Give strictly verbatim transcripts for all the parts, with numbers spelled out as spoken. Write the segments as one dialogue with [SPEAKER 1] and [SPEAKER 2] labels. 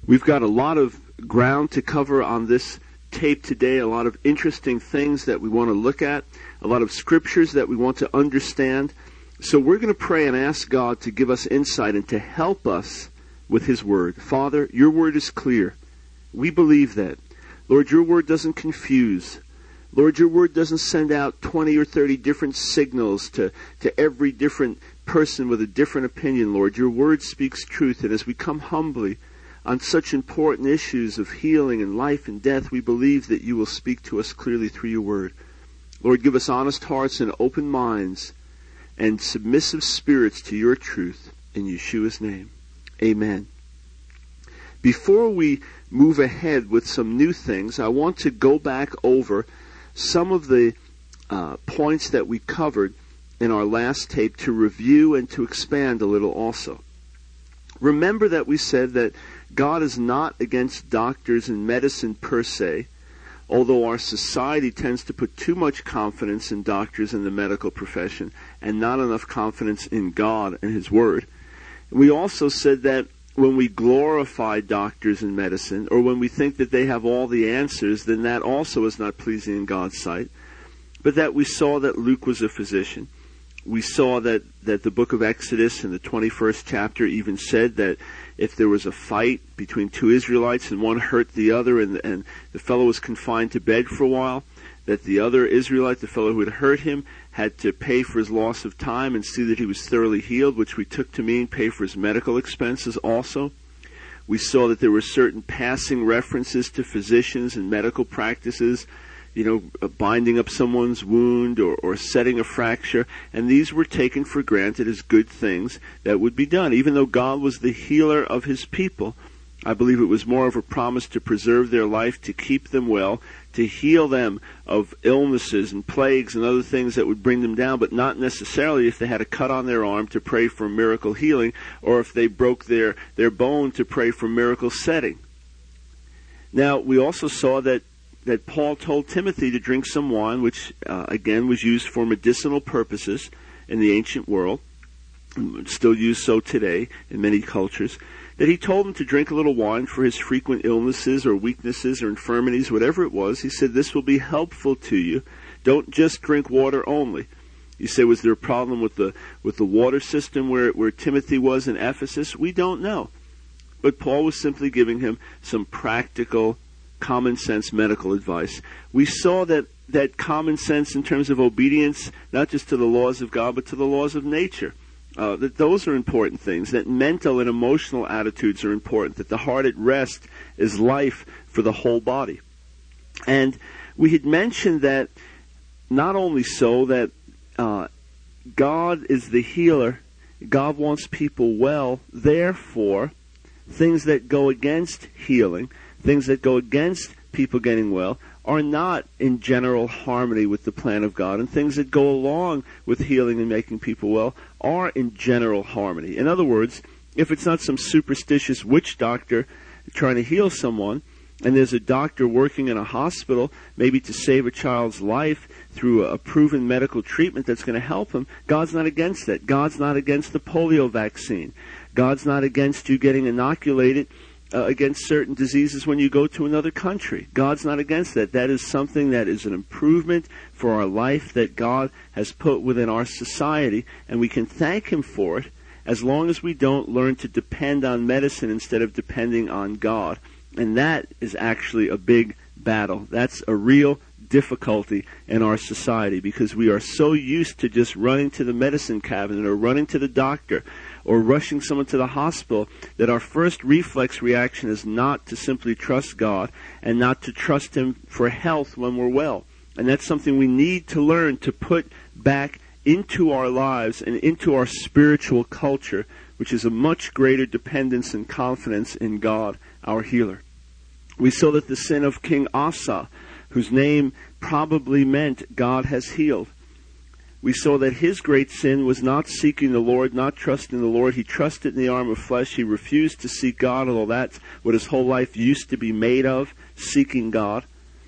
[SPEAKER 1] We've got a lot of ground to cover on this tape today, a lot of interesting things that we want to look at, a lot of scriptures that we want to understand. So we're going to pray and ask God to give us insight and to help us with His Word. Father, Your Word is clear. We believe that. Lord, Your Word doesn't confuse. Lord, Your Word doesn't send out twenty or thirty different signals to, to every different person with a different opinion, Lord. Your Word speaks truth, and as we come humbly on such important issues of healing and life and death, we believe that You will speak to us clearly through Your Word. Lord, give us honest hearts and open minds and submissive spirits to Your truth. In Yeshua's name, amen. Before we move ahead with some new things, I want to go back over some of the uh, points that we covered in our last tape to review and to expand a little also. Remember that we said that God is not against doctors and medicine per se, although our society tends to put too much confidence in doctors and the medical profession and not enough confidence in God and His Word. We also said that when we glorify doctors and medicine, or when we think that they have all the answers, then that also is not pleasing in God's sight. But that we saw that Luke was a physician. We saw that, that the book of Exodus in the twenty-first chapter even said that if there was a fight between two Israelites and one hurt the other and, and the fellow was confined to bed for a while, that the other Israelite, the fellow who had hurt him, had to pay for his loss of time and see that he was thoroughly healed, which we took to mean pay for his medical expenses also. We saw that there were certain passing references to physicians and medical practices, you know, binding up someone's wound or, or setting a fracture, and these were taken for granted as good things that would be done. Even though God was the healer of His people, I believe it was more of a promise to preserve their life, to keep them well, to heal them of illnesses and plagues and other things that would bring them down, but not necessarily if they had a cut on their arm to pray for miracle healing, or if they broke their, their bone to pray for miracle setting. Now, we also saw that that Paul told Timothy to drink some wine, which, uh, again, was used for medicinal purposes in the ancient world, still used so today in many cultures, that he told him to drink a little wine for his frequent illnesses or weaknesses or infirmities, whatever it was. He said, this will be helpful to you. Don't just drink water only. You say, was there a problem with the with the water system where, where Timothy was in Ephesus? We don't know. But Paul was simply giving him some practical, common sense medical advice. We saw that, that common sense in terms of obedience, not just to the laws of God, but to the laws of nature. Uh, that those are important things, that mental and emotional attitudes are important, that the heart at rest is life for the whole body. And we had mentioned that not only so that uh, God is the healer, God wants people well, therefore things that go against healing, things that go against people getting well, are not in general harmony with the plan of God, and things that go along with healing and making people well are in general harmony. In other words, if it's not some superstitious witch doctor trying to heal someone, and there's a doctor working in a hospital, maybe to save a child's life through a proven medical treatment that's going to help him, God's not against that. God's not against the polio vaccine. God's not against you getting inoculated Uh, against certain diseases when you go to another country. God's not against that. That is something that is an improvement for our life that God has put within our society, and we can thank Him for it as long as we don't learn to depend on medicine instead of depending on God. And that is actually a big battle. That's a real difficulty in our society because we are so used to just running to the medicine cabinet or running to the doctor or rushing someone to the hospital, that our first reflex reaction is not to simply trust God and not to trust Him for health when we're well. And that's something we need to learn to put back into our lives and into our spiritual culture, which is a much greater dependence and confidence in God, our healer. We saw that the sin of King Asa, whose name probably meant God has healed, we saw that his great sin was not seeking the Lord, not trusting the Lord. He trusted in the arm of flesh. He refused to seek God, although that's what his whole life used to be made of, seeking God.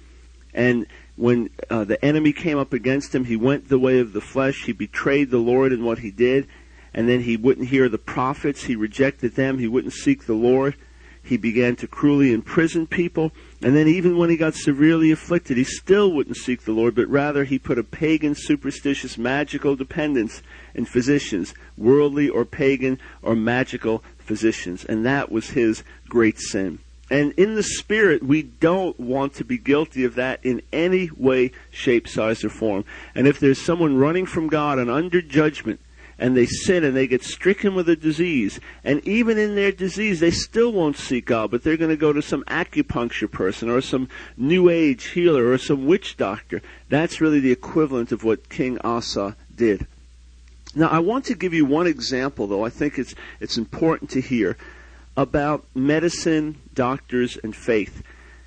[SPEAKER 1] And when uh, the enemy came up against him, he went the way of the flesh. He betrayed the Lord in what he did. And then he wouldn't hear the prophets. He rejected them. He wouldn't seek the Lord. He began to cruelly imprison people. And then even when he got severely afflicted, he still wouldn't seek the Lord, but rather he put a pagan, superstitious, magical dependence in physicians, worldly or pagan or magical physicians. And that was his great sin. And in the Spirit, we don't want to be guilty of that in any way, shape, size, or form. And if there's someone running from God and under judgment, and they sin and they get stricken with a disease, and even in their disease they still won't seek God, but they're going to go to some acupuncture person or some New Age healer or some witch doctor. That's really the equivalent of what King Asa did. Now, I want to give you one example, though. I think it's it's important to hear about medicine, doctors, and faith.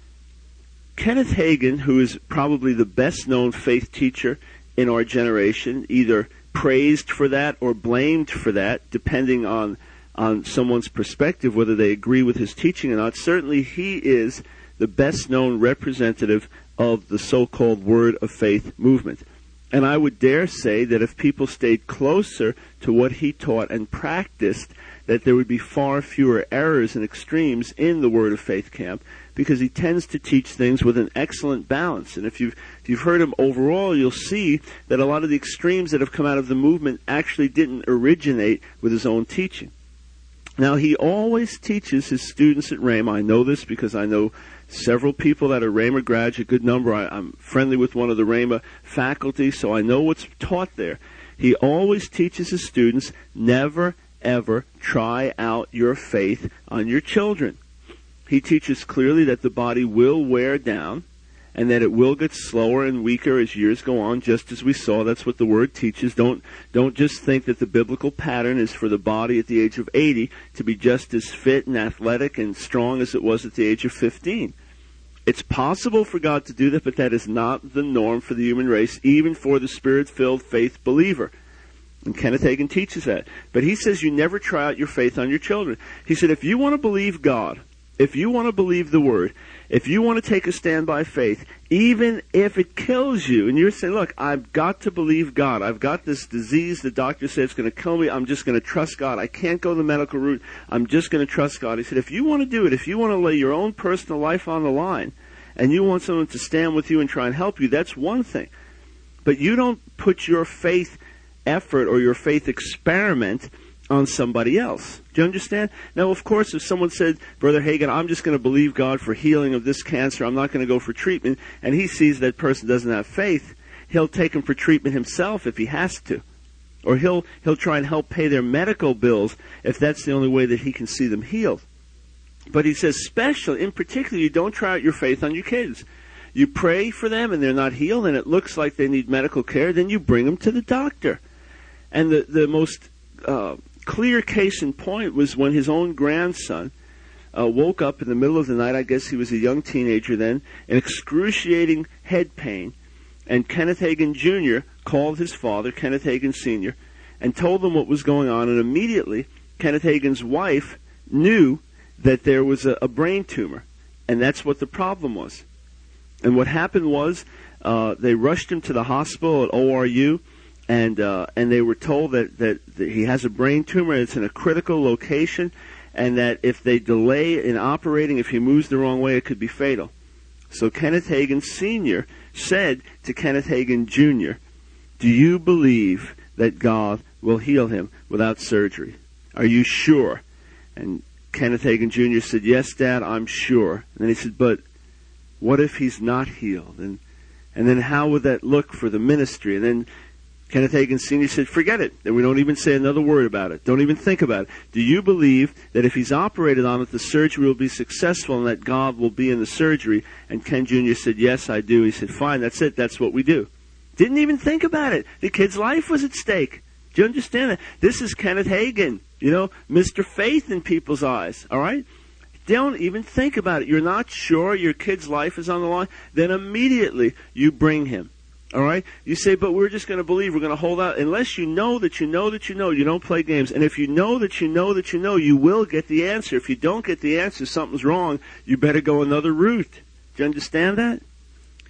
[SPEAKER 1] Kenneth Hagin, who is probably the best-known faith teacher in our generation, either praised for that or blamed for that, depending on on someone's perspective, whether they agree with his teaching or not. Certainly he is the best-known representative of the so-called Word of Faith movement. And I would dare say that if people stayed closer to what he taught and practiced, that there would be far fewer errors and extremes in the Word of Faith camp, because he tends to teach things with an excellent balance. And if you've, if you've heard him overall, you'll see that a lot of the extremes that have come out of the movement actually didn't originate with his own teaching. Now, he always teaches his students at Rhema. I know this because I know several people that are Rhema graduates, a good number. I, I'm friendly with one of the Rhema faculty, so I know what's taught there. He always teaches his students, never, ever try out your faith on your children. He teaches clearly that the body will wear down and that it will get slower and weaker as years go on, just as we saw. That's what the Word teaches. Don't, don't just think that the biblical pattern is for the body at the age of eighty to be just as fit and athletic and strong as it was at the age of fifteen. It's possible for God to do that, but that is not the norm for the human race, even for the Spirit-filled faith believer. And Kenneth Hagin teaches that. But he says you never try out your faith on your children. He said if you want to believe God, if you want to believe the Word, if you want to take a stand by faith, even if it kills you, and you're saying, look, I've got to believe God. I've got this disease. The doctor said it's going to kill me. I'm just going to trust God. I can't go the medical route. I'm just going to trust God. He said, if you want to do it, if you want to lay your own personal life on the line, and you want someone to stand with you and try and help you, that's one thing. But you don't put your faith effort or your faith experiment on somebody else. Do you understand? Now, of course, if someone said, Brother Hagin, I'm just going to believe God for healing of this cancer, I'm not going to go for treatment, and he sees that person doesn't have faith, he'll take him for treatment himself if he has to. Or he'll he'll try and help pay their medical bills if that's the only way that he can see them healed. But he says, especially, in particular, you don't try out your faith on your kids. You pray for them and they're not healed and it looks like they need medical care, then you bring them to the doctor. And the, the most uh, clear case in point was when his own grandson uh, woke up in the middle of the night, I guess he was a young teenager then, in excruciating head pain. And Kenneth Hagin Junior called his father, Kenneth Hagin Senior, and told him what was going on. And immediately, Kenneth Hagin's wife knew that there was a, a brain tumor. And that's what the problem was. And what happened was uh, they rushed him to the hospital at O R U, and uh, and they were told that, that, that he has a brain tumor, it's in a critical location, and that if they delay in operating, if he moves the wrong way, it could be fatal. So Kenneth Hagin Senior said to Kenneth Hagin Junior, do you believe that God will heal him without surgery? Are you sure? And Kenneth Hagin Junior said, yes, Dad, I'm sure. And then he said, but what if he's not healed? And and then how would that look for the ministry? And then Kenneth Hagin Senior said, forget it. And we don't even say another word about it. Don't even think about it. Do you believe that if he's operated on it, the surgery will be successful and that God will be in the surgery? And Ken Junior said, yes, I do. He said, fine, that's it. That's what we do. Didn't even think about it. The kid's life was at stake. Do you understand that? This is Kenneth Hagin, you know, Mister Faith in people's eyes, all right? Don't even think about it. You're not sure your kid's life is on the line? Then immediately you bring him. All right? You say, but we're just going to believe. We're going to hold out. Unless you know that you know that you know, you don't play games. And if you know that you know that you know, you will get the answer. If you don't get the answer, something's wrong. You better go another route. Do you understand that?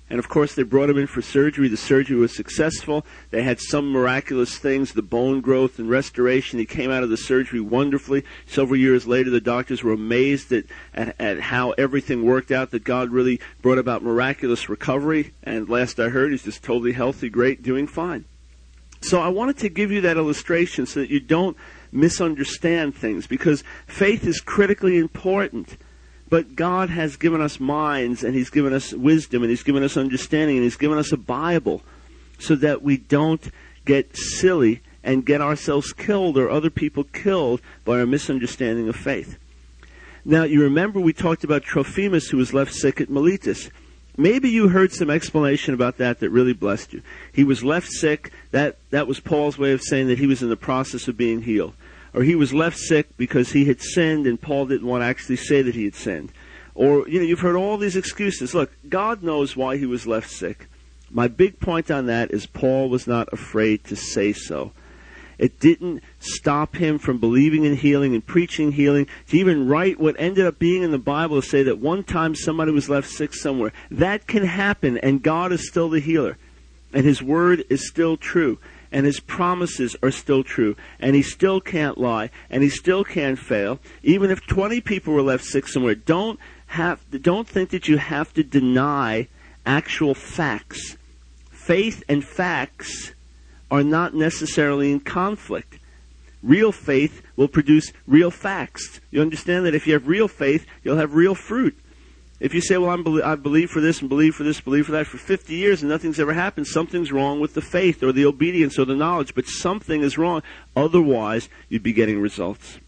[SPEAKER 1] And, of course, they brought him in for surgery. The surgery was successful. They had some miraculous things, the bone growth and restoration. He came out of the surgery wonderfully. Several years later, the doctors were amazed at, at, at how everything worked out, that God really brought about miraculous recovery. And last I heard, he's just totally healthy, great, doing fine. So I wanted to give you that illustration so that you don't misunderstand things, because faith is critically important. But God has given us minds, and He's given us wisdom, and He's given us understanding, and He's given us a Bible so that we don't get silly and get ourselves killed or other people killed by our misunderstanding of faith. Now, you remember we talked about Trophimus, who was left sick at Miletus. Maybe you heard some explanation about that that really blessed you. He was left sick. That, that was Paul's way of saying that he was in the process of being healed. Or he was left sick because he had sinned and Paul didn't want to actually say that he had sinned. Or, you know, you've heard all these excuses. Look, God knows why he was left sick. My big point on that is Paul was not afraid to say so. It didn't stop him from believing in healing and preaching healing, to even write what ended up being in the Bible to say that one time somebody was left sick somewhere. That can happen, and God is still the healer. And His word is still true. And His promises are still true. And He still can't lie. And He still can't fail. Even if twenty people were left sick somewhere, don't have, don't think that you have to deny actual facts. Faith and facts are not necessarily in conflict. Real faith will produce real facts. You understand that if you have real faith, you'll have real fruit. If you say, well, I'm be- I believe for this and believe for this, believe for that for fifty years and nothing's ever happened, something's wrong with the faith or the obedience or the knowledge, but something is wrong. Otherwise, you'd be getting results.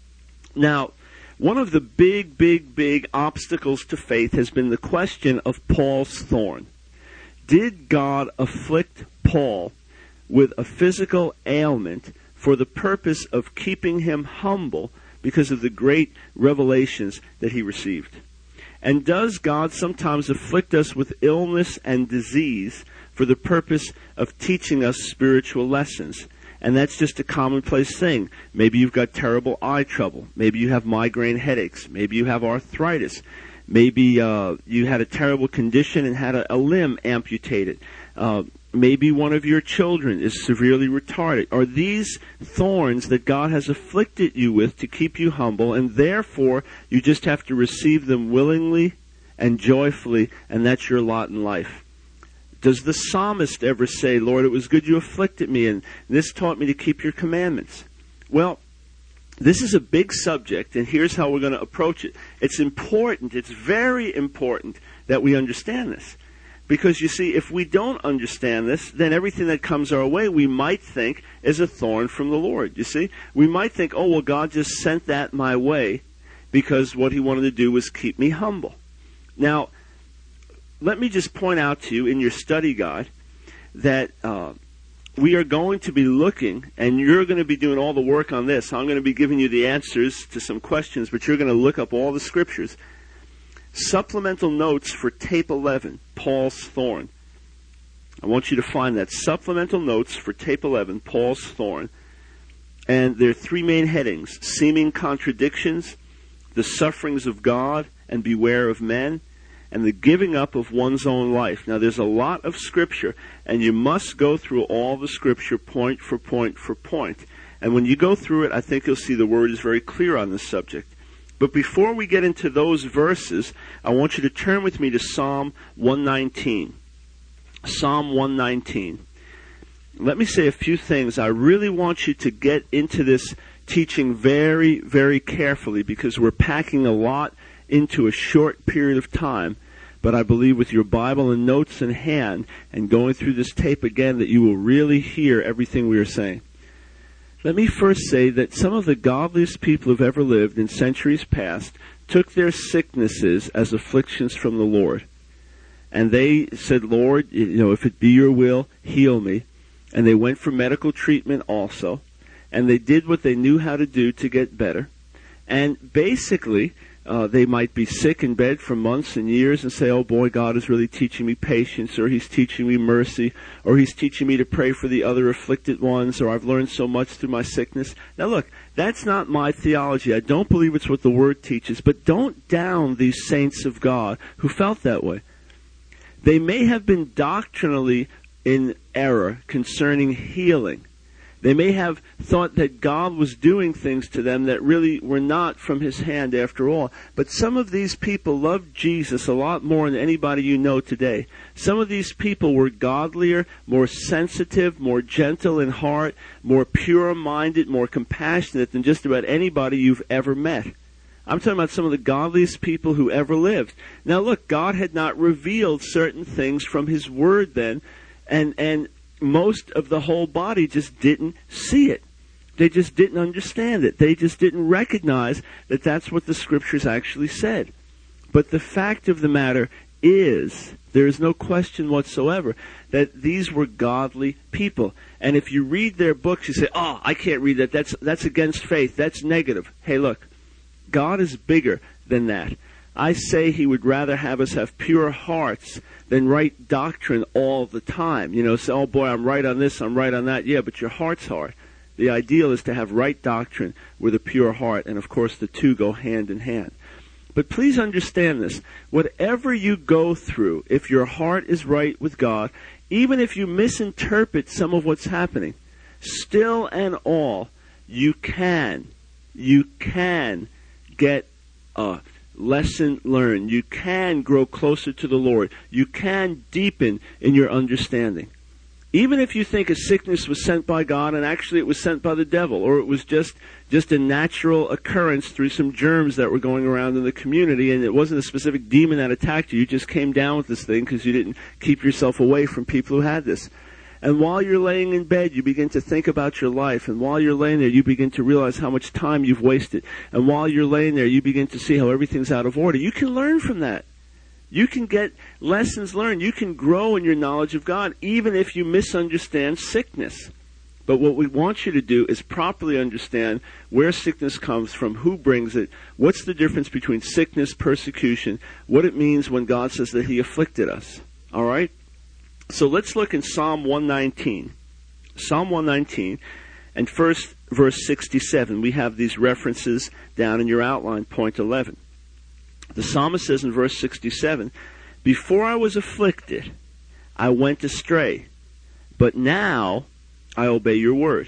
[SPEAKER 1] Now, one of the big, big, big obstacles to faith has been the question of Paul's thorn. Did God afflict Paul with a physical ailment for the purpose of keeping him humble because of the great revelations that he received? And does God sometimes afflict us with illness and disease for the purpose of teaching us spiritual lessons? And that's just a commonplace thing. Maybe you've got terrible eye trouble. Maybe you have migraine headaches. Maybe you have arthritis. Maybe uh, you had a terrible condition and had a, a limb amputated. Uh, maybe one of your children is severely retarded. Are these thorns that God has afflicted you with to keep you humble, and therefore you just have to receive them willingly and joyfully, and that's your lot in life? Does the psalmist ever say, Lord, it was good you afflicted me, and this taught me to keep your commandments? Well, this is a big subject, and here's how we're going to approach it. It's important, it's very important that we understand this. Because, you see, if we don't understand this, then everything that comes our way we might think is a thorn from the Lord, you see. We might think, oh, well, God just sent that my way because what He wanted to do was keep me humble. Now, let me just point out to you in your study guide that uh, we are going to be looking, and you're going to be doing all the work on this. I'm going to be giving you the answers to some questions, but you're going to look up all the scriptures. Supplemental notes for tape eleven, Paul's thorn. I want you to find that. Supplemental notes for tape eleven, Paul's thorn. And there are three main headings: seeming contradictions, the sufferings of God, and beware of men, and the giving up of one's own life. Now, there's a lot of Scripture, and you must go through all the Scripture point for point for point. And when you go through it, I think you'll see the Word is very clear on this subject. But before we get into those verses, I want you to turn with me to Psalm one nineteen. Psalm one nineteen. Let me say a few things. I really want you to get into this teaching very, very carefully, because we're packing a lot into a short period of time. But I believe with your Bible and notes in hand and going through this tape again that you will really hear everything we are saying. Let me first say that some of the godliest people who've ever lived in centuries past took their sicknesses as afflictions from the Lord. And they said, Lord, you know, if it be your will, heal me. And they went for medical treatment also. And they did what they knew how to do to get better. And basically, uh, they might be sick in bed for months and years and say, oh boy, God is really teaching me patience, or He's teaching me mercy, or He's teaching me to pray for the other afflicted ones, or I've learned so much through my sickness. Now look, that's not my theology. I don't believe it's what the Word teaches, but don't down these saints of God who felt that way. They may have been doctrinally in error concerning healing. They may have thought that God was doing things to them that really were not from His hand after all. But some of these people loved Jesus a lot more than anybody you know today. Some of these people were godlier, more sensitive, more gentle in heart, more pure-minded, more compassionate than just about anybody you've ever met. I'm talking about some of the godliest people who ever lived. Now look, God had not revealed certain things from His Word then, and and most of the whole body just didn't see it. They just didn't understand it. They just didn't recognize that that's what the Scriptures actually said. But the fact of the matter is, there is no question whatsoever that these were godly people. And if you read their books, you say, oh, I can't read that. That's, that's against faith. That's negative. Hey, look, God is bigger than that. I say He would rather have us have pure hearts than right doctrine all the time. You know, say, oh boy, I'm right on this, I'm right on that. Yeah, but your heart's hard. The ideal is to have right doctrine with a pure heart, and of course the two go hand in hand. But please understand this. Whatever you go through, if your heart is right with God, even if you misinterpret some of what's happening, still and all, you can, you can get a lesson learned. You can grow closer to the Lord. You can deepen in your understanding. Even if you think a sickness was sent by God and actually it was sent by the devil, or it was just, just a natural occurrence through some germs that were going around in the community, and it wasn't a specific demon that attacked you, you just came down with this thing because you didn't keep yourself away from people who had this. And while you're laying in bed, you begin to think about your life. And while you're laying there, you begin to realize how much time you've wasted. And while you're laying there, you begin to see how everything's out of order. You can learn from that. You can get lessons learned. You can grow in your knowledge of God, even if you misunderstand sickness. But what we want you to do is properly understand where sickness comes from, who brings it, what's the difference between sickness, persecution, what it means when God says that He afflicted us. All right? So let's look in Psalm one nineteen. Psalm one nineteen, and first verse sixty-seven. We have these references down in your outline, point eleven. The psalmist says in verse sixty-seven, before I was afflicted, I went astray, but now I obey your word.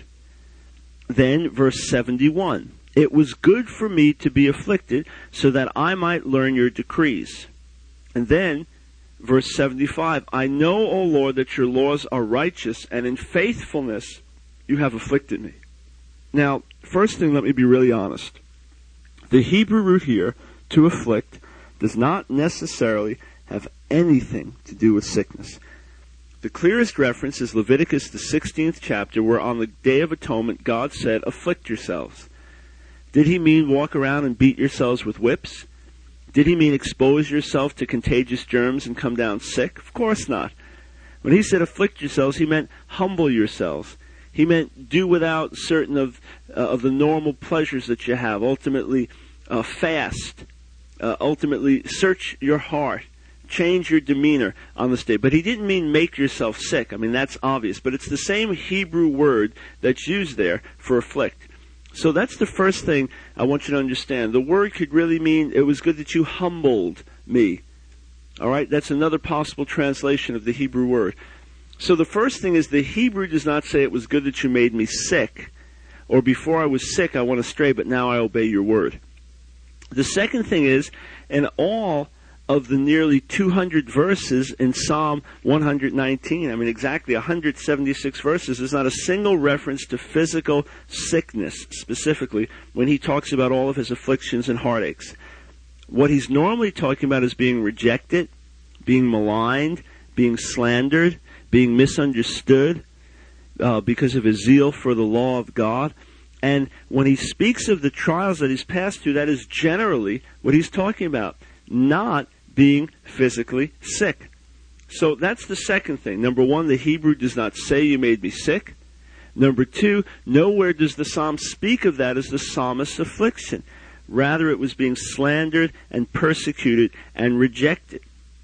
[SPEAKER 1] Then verse seventy-one, it was good for me to be afflicted so that I might learn your decrees. And then verse seventy-five, I know, O Lord, that your laws are righteous, and in faithfulness you have afflicted me. Now, first thing, let me be really honest. The Hebrew root here, to afflict, does not necessarily have anything to do with sickness. The clearest reference is Leviticus, the sixteenth chapter, where on the Day of Atonement God said, afflict yourselves. Did He mean walk around and beat yourselves with whips? Did He mean expose yourself to contagious germs and come down sick? Of course not. When He said afflict yourselves, He meant humble yourselves. He meant do without certain of uh, of the normal pleasures that you have. Ultimately, uh, fast. Uh, ultimately, search your heart. Change your demeanor on this day. But He didn't mean make yourself sick. I mean, that's obvious. But it's the same Hebrew word that's used there for afflict. So that's the first thing I want you to understand. The word could really mean, it was good that you humbled me. All right? That's another possible translation of the Hebrew word. So the first thing is, the Hebrew does not say it was good that you made me sick, or before I was sick I went astray, but now I obey your word. The second thing is, in all of the nearly two hundred verses in Psalm one nineteen, I mean exactly one hundred seventy-six verses, there's not a single reference to physical sickness specifically when he talks about all of his afflictions and heartaches. What he's normally talking about is being rejected, being maligned, being slandered, being misunderstood uh, because of his zeal for the law of God. And when he speaks of the trials that he's passed through, that is generally what he's talking about, not being physically sick. So that's the second thing. Number one, the Hebrew does not say you made me sick. Number two, nowhere does the psalm speak of that as the psalmist's affliction. Rather, it was being slandered and persecuted and rejected.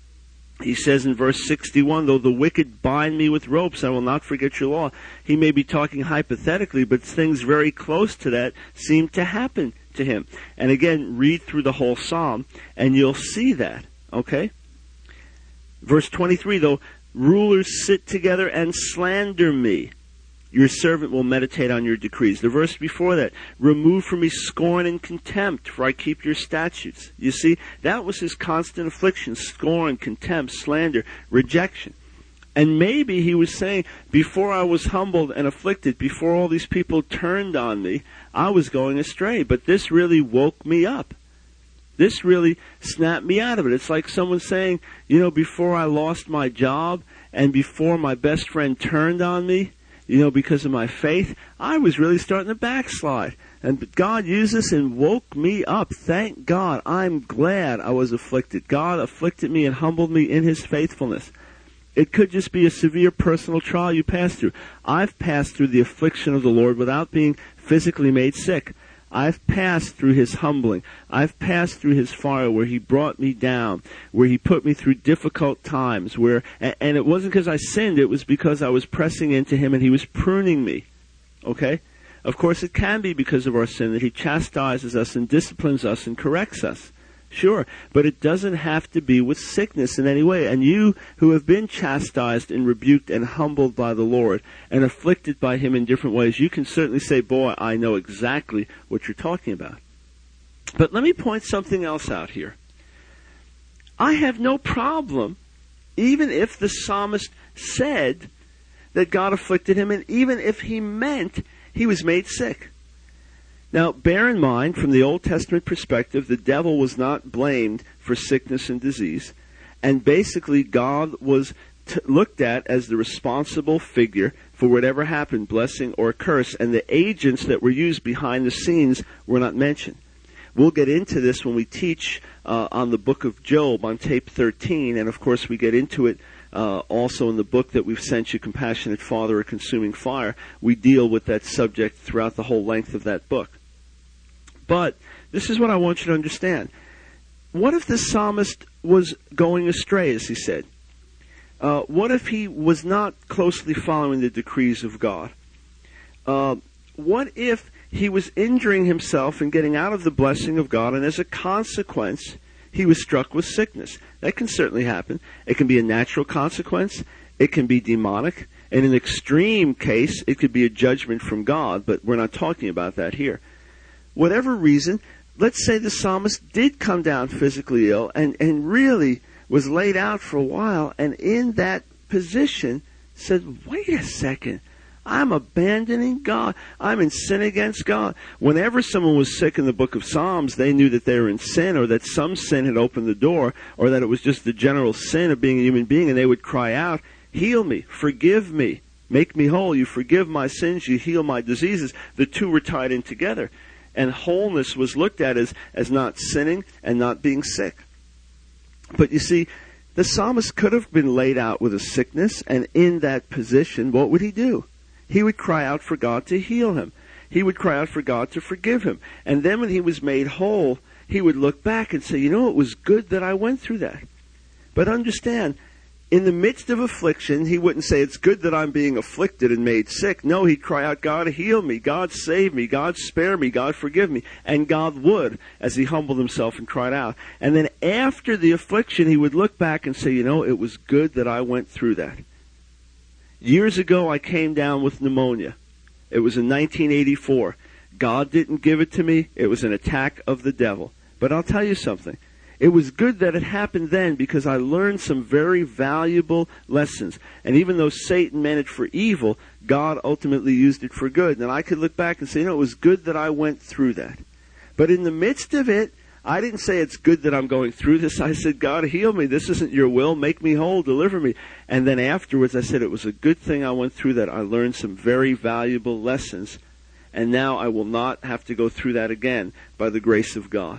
[SPEAKER 1] He says in verse sixty-one, though the wicked bind me with ropes, I will not forget your law. He may be talking hypothetically, but things very close to that seem to happen to him. And again, read through the whole psalm, and you'll see that. Okay? Verse twenty-three, though rulers sit together and slander me, your servant will meditate on your decrees. The verse before that, remove from me scorn and contempt, for I keep your statutes. You see, that was his constant affliction, scorn, contempt, slander, rejection. And maybe he was saying, before I was humbled and afflicted, before all these people turned on me, I was going astray. But this really woke me up. This really snapped me out of it. It's like someone saying, you know, before I lost my job and before my best friend turned on me, you know, because of my faith, I was really starting to backslide. And God used this and woke me up. Thank God. I'm glad I was afflicted. God afflicted me and humbled me in his faithfulness. It could just be a severe personal trial you pass through. I've passed through the affliction of the Lord without being physically made sick. I've passed through his humbling. I've passed through his fire where he brought me down, where he put me through difficult times, where, and it wasn't because I sinned, it was because I was pressing into him and he was pruning me. Okay? Of course, it can be because of our sin that he chastises us and disciplines us and corrects us. Sure, but it doesn't have to be with sickness in any way. And you who have been chastised and rebuked and humbled by the Lord and afflicted by him in different ways, you can certainly say, boy, I know exactly what you're talking about. But let me point something else out here. I have no problem, even if the psalmist said that God afflicted him, and even if he meant he was made sick. Now, bear in mind, from the Old Testament perspective, the devil was not blamed for sickness and disease. And basically, God was t- looked at as the responsible figure for whatever happened, blessing or curse. And the agents that were used behind the scenes were not mentioned. We'll get into this when we teach uh, on the book of Job on tape thirteen. And, of course, we get into it uh, also in the book that we've sent you, Compassionate Father, A Consuming Fire. We deal with that subject throughout the whole length of that book. But this is what I want you to understand. What if the psalmist was going astray, as he said? Uh, what if he was not closely following the decrees of God? Uh, what if he was injuring himself and getting out of the blessing of God, and as a consequence, he was struck with sickness? That can certainly happen. It can be a natural consequence. It can be demonic. In an extreme case, it could be a judgment from God, but we're not talking about that here. Whatever reason, let's say the psalmist did come down physically ill and, and really was laid out for a while, and in that position said, wait a second, I'm abandoning God. I'm in sin against God. Whenever someone was sick in the book of Psalms, they knew that they were in sin, or that some sin had opened the door, or that it was just the general sin of being a human being, and they would cry out, heal me, forgive me, make me whole. You forgive my sins, you heal my diseases. The two were tied in together. And wholeness was looked at as, as not sinning and not being sick. But you see, the psalmist could have been laid out with a sickness, and in that position, what would he do? He would cry out for God to heal him. He would cry out for God to forgive him. And then when he was made whole, he would look back and say, you know, it was good that I went through that. But understand, in the midst of affliction, he wouldn't say, it's good that I'm being afflicted and made sick. No, he'd cry out, God, heal me. God, save me. God, spare me. God, forgive me. And God would, as he humbled himself and cried out. And then after the affliction, he would look back and say, you know, it was good that I went through that. Years ago, I came down with pneumonia. It was in nineteen eighty-four. God didn't give it to me. It was an attack of the devil. But I'll tell you something. It was good that it happened then, because I learned some very valuable lessons. And even though Satan meant it for evil, God ultimately used it for good. And I could look back and say, you know, it was good that I went through that. But in the midst of it, I didn't say it's good that I'm going through this. I said, God, heal me. This isn't your will. Make me whole. Deliver me. And then afterwards, I said it was a good thing I went through that. I learned some very valuable lessons. And now I will not have to go through that again by the grace of God.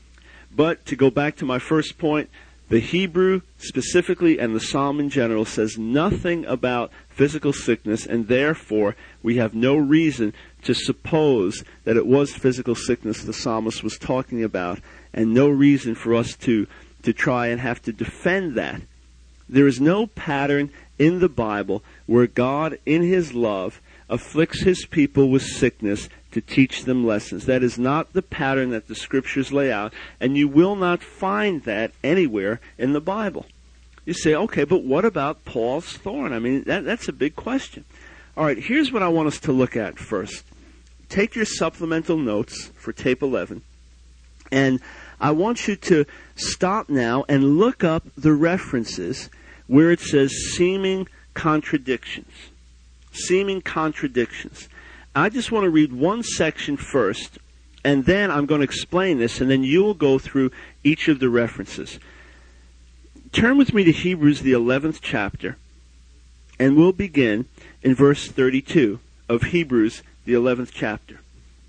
[SPEAKER 1] But to go back to my first point, the Hebrew specifically and the Psalm in general says nothing about physical sickness, and therefore we have no reason to suppose that it was physical sickness the psalmist was talking about, and no reason for us to, to try and have to defend that. There is no pattern in the Bible where God, in his love, afflicts his people with sickness to teach them lessons. That is not the pattern that the Scriptures lay out, and you will not find that anywhere in the Bible. You say, okay, but what about Paul's thorn? I mean, that, that's a big question. All right, here's what I want us to look at first. Take your supplemental notes for tape eleven, and I want you to stop now and look up the references where it says seeming contradictions. Seeming contradictions. I just want to read one section first, and then I'm going to explain this, and then you will go through each of the references. Turn with me to Hebrews, the eleventh chapter, and we'll begin in verse thirty-two of Hebrews, the eleventh chapter.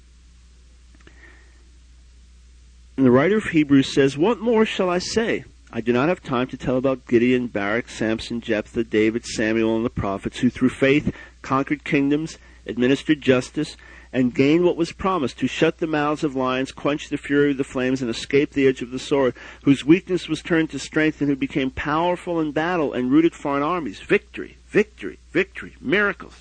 [SPEAKER 1] And the writer of Hebrews says, "What more shall I say? I do not have time to tell about Gideon, Barak, Samson, Jephthah, David, Samuel, and the prophets, who through faith conquered kingdoms, administered justice, and gained what was promised, who shut the mouths of lions, quenched the fury of the flames, and escaped the edge of the sword, whose weakness was turned to strength, and who became powerful in battle and routed foreign armies." Victory, victory, victory, miracles.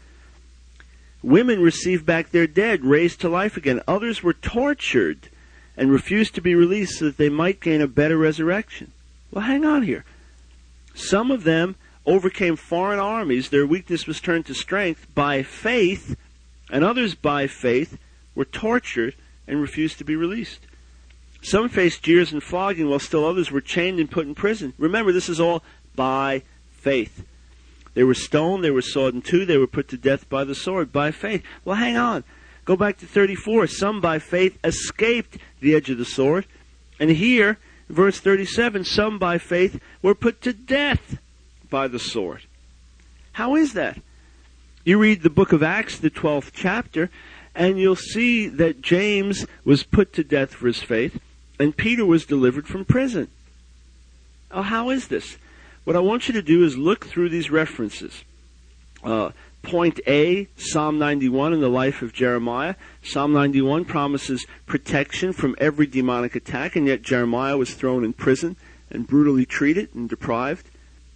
[SPEAKER 1] Women received back their dead, raised to life again. Others were tortured and refused to be released so that they might gain a better resurrection. Well, hang on here. Some of them overcame foreign armies. Their weakness was turned to strength by faith, and others by faith were tortured and refused to be released. Some faced jeers and flogging, while still others were chained and put in prison. Remember, this is all by faith. They were stoned, they were sawed in two, they were put to death by the sword, by faith. Well, hang on. Go back to thirty-four. Some by faith escaped the edge of the sword. And here, verse thirty-seven, some by faith were put to death by the sword. How is that? You read the book of Acts, the twelfth chapter, and you'll see that James was put to death for his faith, and Peter was delivered from prison. Oh, how is this? What I want you to do is look through these references. Uh, point A, Psalm ninety-one in the life of Jeremiah. Psalm ninety-one promises protection from every demonic attack, and yet Jeremiah was thrown in prison and brutally treated and deprived.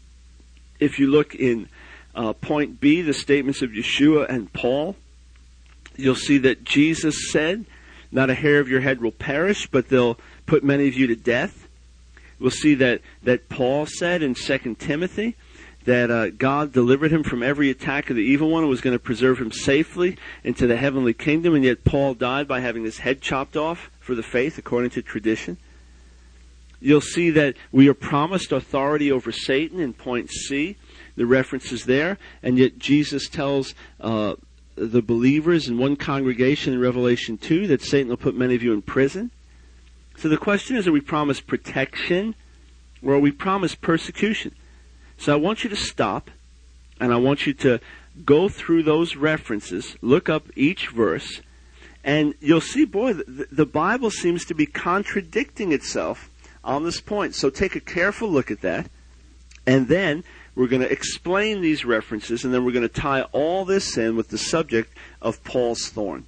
[SPEAKER 1] If you look in uh, point B, the statements of Yeshua and Paul, you'll see that Jesus said, "Not a hair of your head will perish, but they'll put many of you to death." We'll see that, that Paul said in Second Timothy that uh, God delivered him from every attack of the evil one and was going to preserve him safely into the heavenly kingdom, and yet Paul died by having his head chopped off for the faith according to tradition. You'll see that we are promised authority over Satan in point C. The reference is there, and yet Jesus tells uh, the believers in one congregation in Revelation two that Satan will put many of you in prison. So the question is, are we promised protection or are we promised persecution? So I want you to stop, and I want you to go through those references, look up each verse, and you'll see, boy, the, the Bible seems to be contradicting itself on this point. So take a careful look at that, and then we're going to explain these references, and then we're going to tie all this in with the subject of Paul's thorn.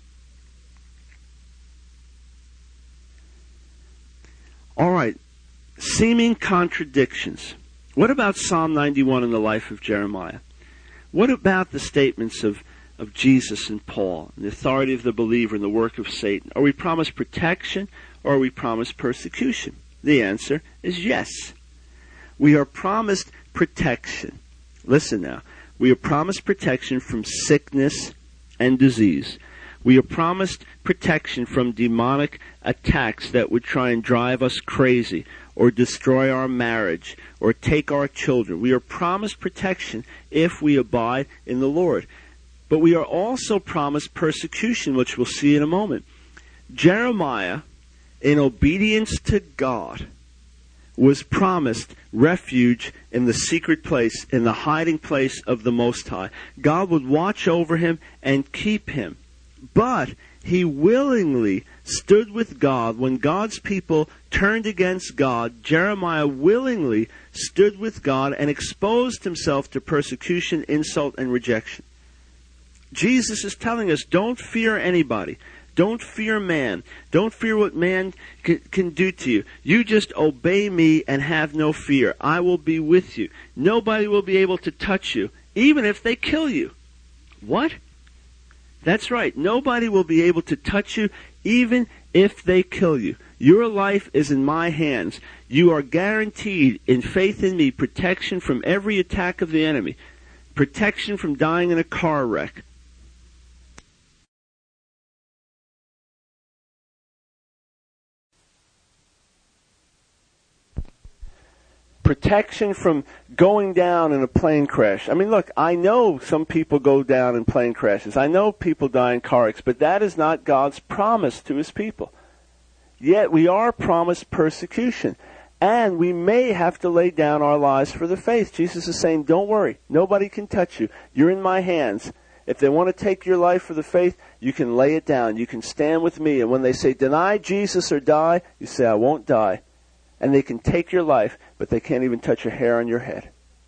[SPEAKER 1] All right, seeming contradictions. What about Psalm ninety-one in the life of Jeremiah? What about the statements of, of Jesus and Paul, and the authority of the believer and the work of Satan? Are we promised protection or are we promised persecution? The answer is yes. We are promised protection. Listen now. We are promised protection from sickness and disease. We are promised protection from demonic attacks that would try and drive us crazy or destroy our marriage or take our children. We are promised protection if we abide in the Lord. But we are also promised persecution, which we'll see in a moment. Jeremiah, in obedience to God, was promised refuge in the secret place, in the hiding place of the Most High. God would watch over him and keep him. But he willingly stood with God. When God's people turned against God, Jeremiah willingly stood with God and exposed himself to persecution, insult, and rejection. Jesus is telling us, don't fear anybody. Don't fear man. Don't fear what man can, can do to you. You just obey me and have no fear. I will be with you. Nobody will be able to touch you, even if they kill you. What? That's right. Nobody will be able to touch you, even if they kill you. Your life is in my hands. You are guaranteed, in faith in me, protection from every attack of the enemy, protection from dying in a car wreck. Protection from going down in a plane crash. I mean, look, I know some people go down in plane crashes. I know people die in car wrecks, but that is not God's promise to his people. Yet we are promised persecution, and we may have to lay down our lives for the faith. Jesus is saying, don't worry, nobody can touch you. You're in my hands. If they want to take your life for the faith, you can lay it down. You can stand with me. And when they say, deny Jesus or die, you say, I won't die. And they can take your life, but they can't even touch a hair on your head.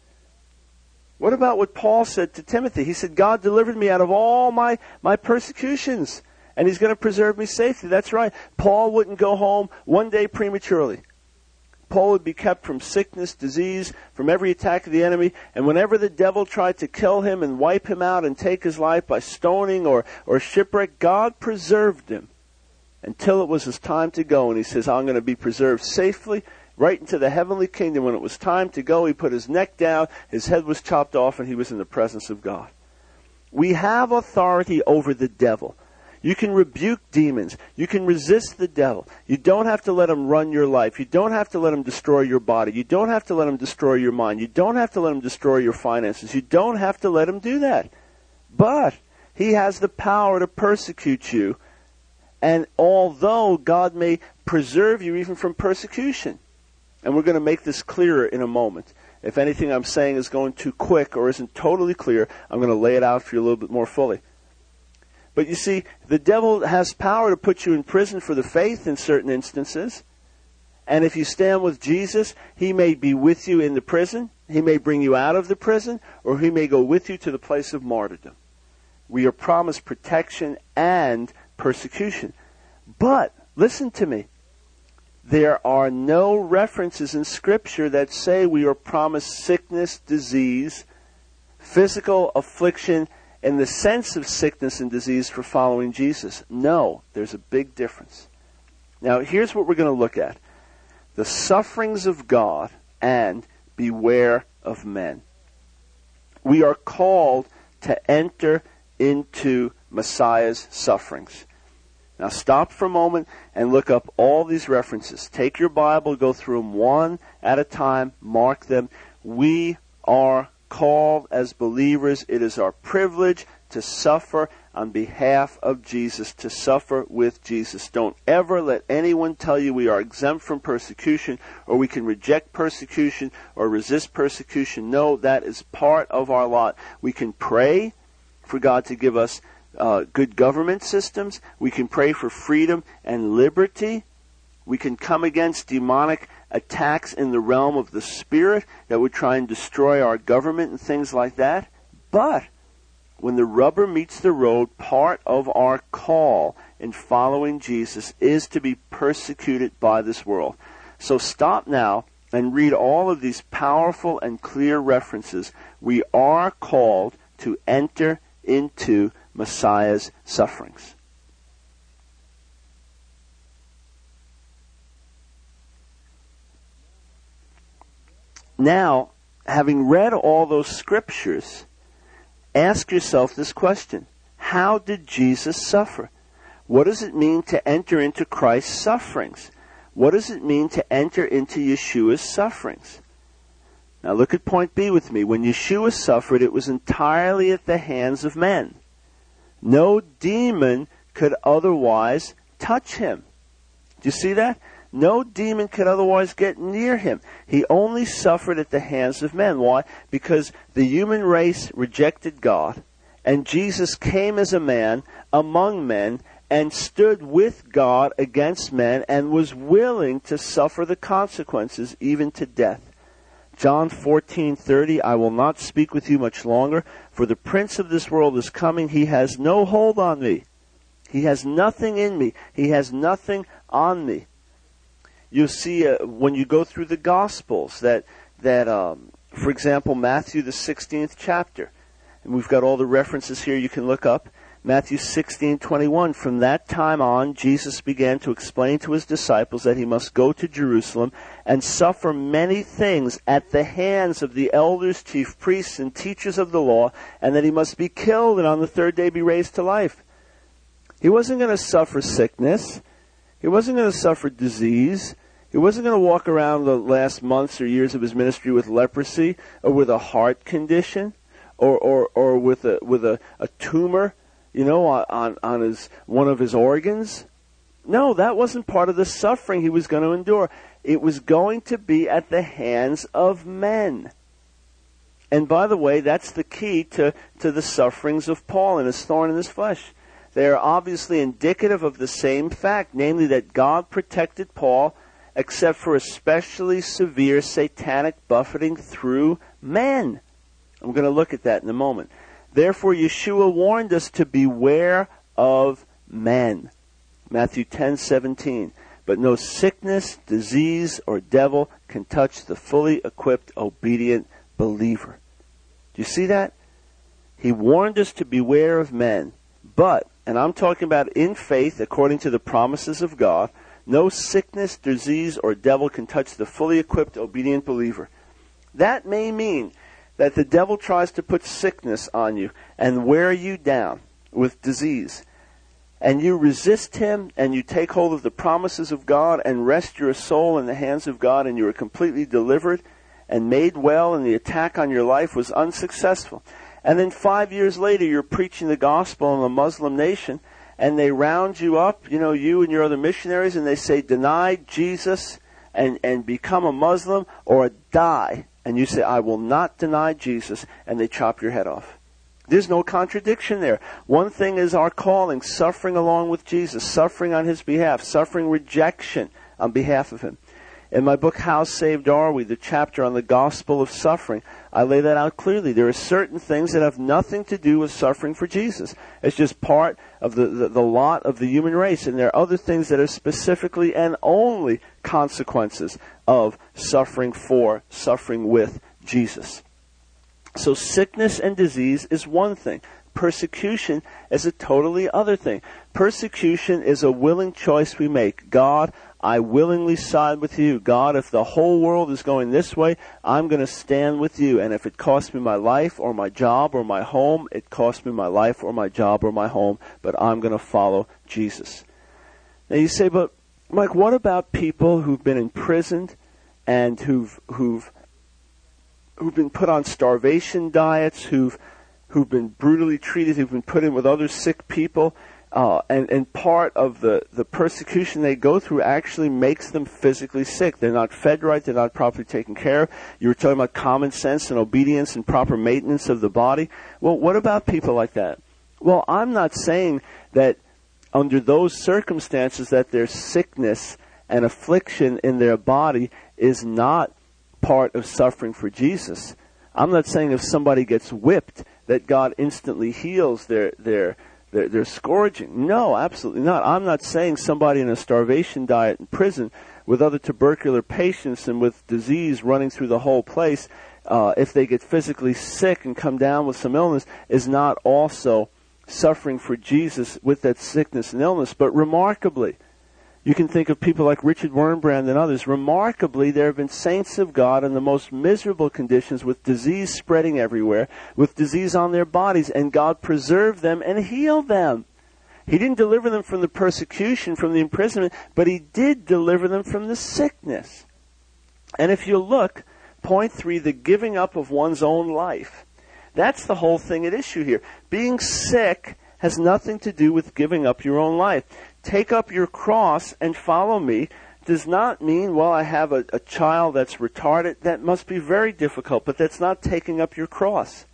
[SPEAKER 1] What about what Paul said to Timothy? He said, God delivered me out of all my, my persecutions, and he's going to preserve me safely. That's right. Paul wouldn't go home one day prematurely. Paul would be kept from sickness, disease, from every attack of the enemy, and whenever the devil tried to kill him and wipe him out and take his life by stoning or, or shipwreck, God preserved him until it was his time to go. And he says, I'm going to be preserved safely right into the heavenly kingdom. When it was time to go, he put his neck down, his head was chopped off, and he was in the presence of God. We have authority over the devil. You can rebuke demons. You can resist the devil. You don't have to let him run your life. You don't have to let him destroy your body. You don't have to let him destroy your mind. You don't have to let him destroy your finances. You don't have to let him do that. But he has the power to persecute you. And although God may preserve you even from persecution, and we're going to make this clearer in a moment. If anything I'm saying is going too quick or isn't totally clear, I'm going to lay it out for you a little bit more fully. But you see, the devil has power to put you in prison for the faith in certain instances. And if you stand with Jesus, he may be with you in the prison, he may bring you out of the prison, or he may go with you to the place of martyrdom. We are promised protection and persecution. But, listen to me, there are no references in Scripture that say we are promised sickness, disease, physical affliction, in the sense of sickness and disease for following Jesus. No, there's a big difference. Now, here's what we're going to look at. The sufferings of God and beware of men. We are called to enter into Messiah's sufferings. Now stop for a moment and look up all these references. Take your Bible, go through them one at a time, mark them. We are called as believers. It is our privilege to suffer on behalf of Jesus, to suffer with Jesus. Don't ever let anyone tell you we are exempt from persecution or we can reject persecution or resist persecution. No, that is part of our lot. We can pray for God to give us uh, good government systems. We can pray for freedom and liberty. We can come against demonic attacks in the realm of the spirit that would try and destroy our government and things like that. But when the rubber meets the road, part of our call in following Jesus is to be persecuted by this world. So stop now and read all of these powerful and clear references. We are called to enter into Messiah's sufferings. Now, having read all those scriptures, ask yourself this question. How did Jesus suffer? What does it mean to enter into Christ's sufferings? What does it mean to enter into Yeshua's sufferings? Now look at point B with me. When Yeshua suffered, it was entirely at the hands of men. No demon could otherwise touch him. Do you see that? No demon could otherwise get near him. He only suffered at the hands of men. Why? Because the human race rejected God, and Jesus came as a man among men and stood with God against men and was willing to suffer the consequences, even to death. John fourteen thirty, I will not speak with you much longer, for the prince of this world is coming. He has no hold on me. He has nothing in me. He has nothing on me. You'll see uh, when you go through the Gospels that, that um, for example, Matthew, the sixteenth chapter, and we've got all the references here you can look up. Matthew sixteen twenty-one, from that time on, Jesus began to explain to his disciples that he must go to Jerusalem and suffer many things at the hands of the elders, chief priests, and teachers of the law, and that he must be killed and on the third day be raised to life. He wasn't going to suffer sickness. He wasn't going to suffer disease. He wasn't going to walk around the last months or years of his ministry with leprosy or with a heart condition or, or, or with a, with a, a tumor, you know, on, on his, one of his organs. No, that wasn't part of the suffering he was going to endure. It was going to be at the hands of men. And by the way, that's the key to, to the sufferings of Paul and his thorn in his flesh. They are obviously indicative of the same fact, namely that God protected Paul except for especially severe satanic buffeting through men. I'm going to look at that in a moment. Therefore, Yeshua warned us to beware of men. Matthew ten seventeen. But no sickness, disease, or devil can touch the fully equipped, obedient believer. Do you see that? He warned us to beware of men. But, and I'm talking about in faith, according to the promises of God, no sickness, disease, or devil can touch the fully equipped, obedient believer. That may mean that the devil tries to put sickness on you and wear you down with disease. And you resist him and you take hold of the promises of God and rest your soul in the hands of God, and you are completely delivered and made well, and the attack on your life was unsuccessful. And then five years later you're preaching the gospel in a Muslim nation, and they round you up, you know, you and your other missionaries, and they say, deny Jesus and, and become a Muslim or die. And you say, I will not deny Jesus, and they chop your head off. There's no contradiction there. One thing is our calling, suffering along with Jesus, suffering on his behalf, suffering rejection on behalf of him. In my book, How Saved Are We?, the chapter on the gospel of suffering, I lay that out clearly. There are certain things that have nothing to do with suffering for Jesus. It's just part of the, the, the lot of the human race. And there are other things that are specifically and only consequences of suffering for, suffering with Jesus. So sickness and disease is one thing. Persecution is a totally other thing. Persecution is a willing choice we make. God, I willingly side with you. God, if the whole world is going this way, I'm going to stand with you. And if it costs me my life or my job or my home, it costs me my life or my job or my home, but I'm going to follow Jesus. Now you say, but Mike, what about people who've been imprisoned and who've who've who've been put on starvation diets, who've who've been brutally treated, who've been put in with other sick people? Uh, and, and part of the, the persecution they go through actually makes them physically sick. They're not fed right. They're not properly taken care of. You were talking about common sense and obedience and proper maintenance of the body. Well, what about people like that? Well, I'm not saying that under those circumstances that their sickness and affliction in their body is not part of suffering for Jesus. I'm not saying if somebody gets whipped that God instantly heals their their They're, they're scourging. No, absolutely not. I'm not saying somebody in a starvation diet in prison with other tubercular patients and with disease running through the whole place, uh, if they get physically sick and come down with some illness, is not also suffering for Jesus with that sickness and illness. But remarkably, you can think of people like Richard Wurmbrand and others. Remarkably, there have been saints of God in the most miserable conditions with disease spreading everywhere, with disease on their bodies, and God preserved them and healed them. He didn't deliver them from the persecution, from the imprisonment, but he did deliver them from the sickness. And if you look, point three, the giving up of one's own life. That's the whole thing at issue here. Being sick has nothing to do with giving up your own life. Take up your cross and follow me does not mean, well, I have a, a child that's retarded. That must be very difficult, but that's not taking up your cross.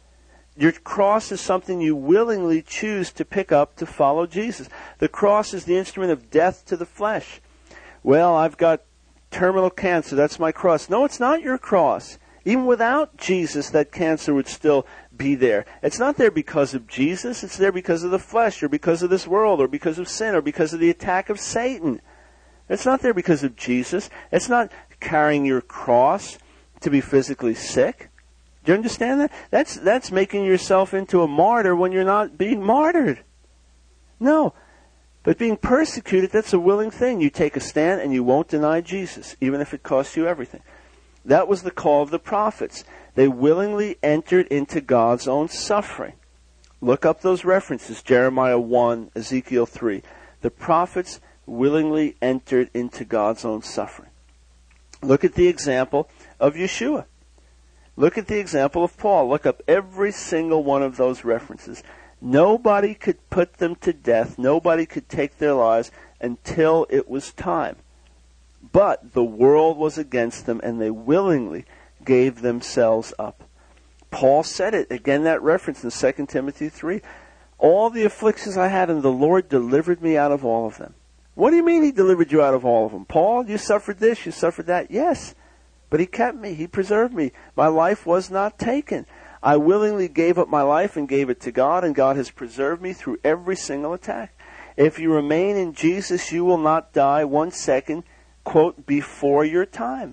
[SPEAKER 1] Your cross is something you willingly choose to pick up to follow Jesus. The cross is the instrument of death to the flesh. Well, I've got terminal cancer. That's my cross. No, it's not your cross. Even without Jesus, that cancer would still be there. It's not there because of Jesus. It's there because of the flesh, or because of this world, or because of sin, or because of the attack of Satan. It's not there because of Jesus. It's not carrying your cross to be physically sick. Do you understand that? That's, that's making yourself into a martyr when you're not being martyred. No. But being persecuted, that's a willing thing. You take a stand and you won't deny Jesus, even if it costs you everything. That was the call of the prophets. They willingly entered into God's own suffering. Look up those references, Jeremiah one, Ezekiel three. The prophets willingly entered into God's own suffering. Look at the example of Yeshua. Look at the example of Paul. Look up every single one of those references. Nobody could put them to death. Nobody could take their lives until it was time. But the world was against them, and they willingly gave themselves up. Paul said it. Again, that reference in Second Timothy three. All the afflictions I had, and the Lord delivered me out of all of them. What do you mean he delivered you out of all of them? Paul, you suffered this, you suffered that. Yes, but he kept me. He preserved me. My life was not taken. I willingly gave up my life and gave it to God, and God has preserved me through every single attack. If you remain in Jesus, you will not die one second, quote, before your time.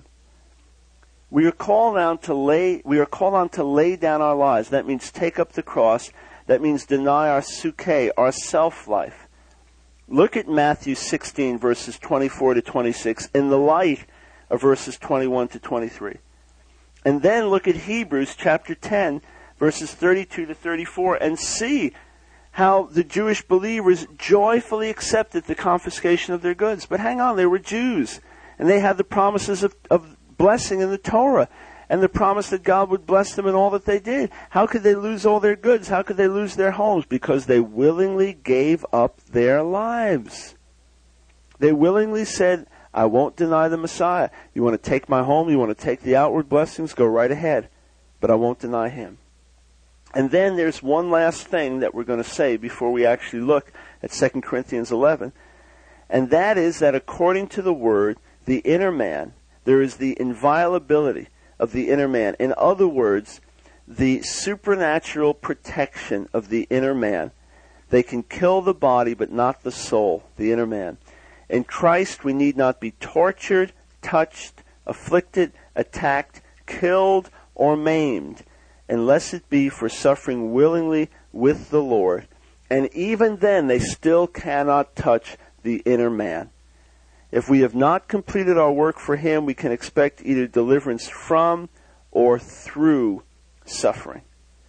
[SPEAKER 1] We are called on to lay, we are called on to lay down our lives. That means take up the cross. That means deny our suke, our self-life. Look at Matthew sixteen, verses twenty-four to twenty-six, in the light of verses twenty-one to twenty-three. And then look at Hebrews chapter ten, verses thirty-two to thirty-four, and see how the Jewish believers joyfully accepted the confiscation of their goods. But hang on, they were Jews, and they had the promises of, of blessing in the Torah, and the promise that God would bless them in all that they did. How could they lose all their goods? How could they lose their homes? Because they willingly gave up their lives. They willingly said, I won't deny the Messiah. You want to take my home? You want to take the outward blessings? Go right ahead. But I won't deny him. And then there's one last thing that we're going to say before we actually look at Second Corinthians eleven. And that is that according to the Word, the inner man, there is the inviolability of the inner man. In other words, the supernatural protection of the inner man. They can kill the body, but not the soul, the inner man. In Christ, we need not be tortured, touched, afflicted, attacked, killed, or maimed, unless it be for suffering willingly with the Lord. And even then, they still cannot touch the inner man. If we have not completed our work for him, we can expect either deliverance from or through suffering.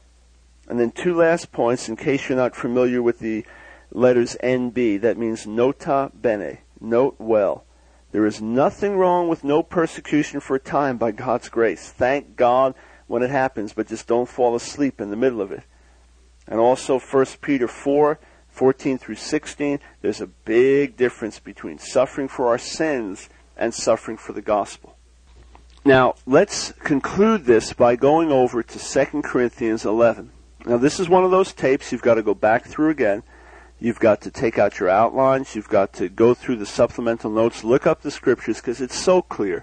[SPEAKER 1] And then two last points, in case you're not familiar with the letters N B. That means nota bene, note well. There is nothing wrong with no persecution for a time by God's grace. Thank God when it happens, but just don't fall asleep in the middle of it. And also First Peter four, fourteen through sixteen, there's a big difference between suffering for our sins and suffering for the gospel. Now, let's conclude this by going over to Second Corinthians eleven. Now, this is one of those tapes you've got to go back through again. You've got to take out your outlines. You've got to go through the supplemental notes, look up the scriptures, because it's so clear.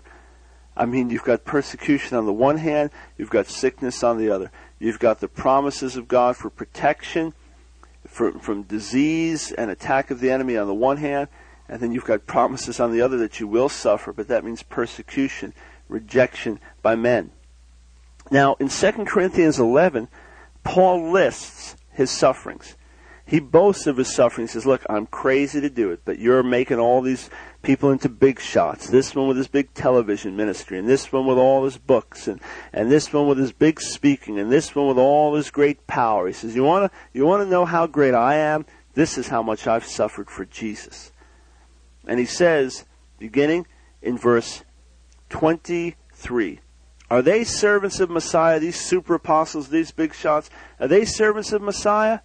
[SPEAKER 1] I mean, you've got persecution on the one hand, you've got sickness on the other. You've got the promises of God for protection from, from disease and attack of the enemy on the one hand, and then you've got promises on the other that you will suffer, but that means persecution, rejection by men. Now, in Second Corinthians eleven, Paul lists his sufferings. He boasts of his suffering. He says, look, I'm crazy to do it, but you're making all these people into big shots. This one with his big television ministry, and this one with all his books, and, and this one with his big speaking, and this one with all his great power. He says, you want to you want to know how great I am? This is how much I've suffered for Jesus. And he says, beginning in verse twenty-three, are they servants of Messiah, these super apostles, these big shots? Are they servants of Messiah?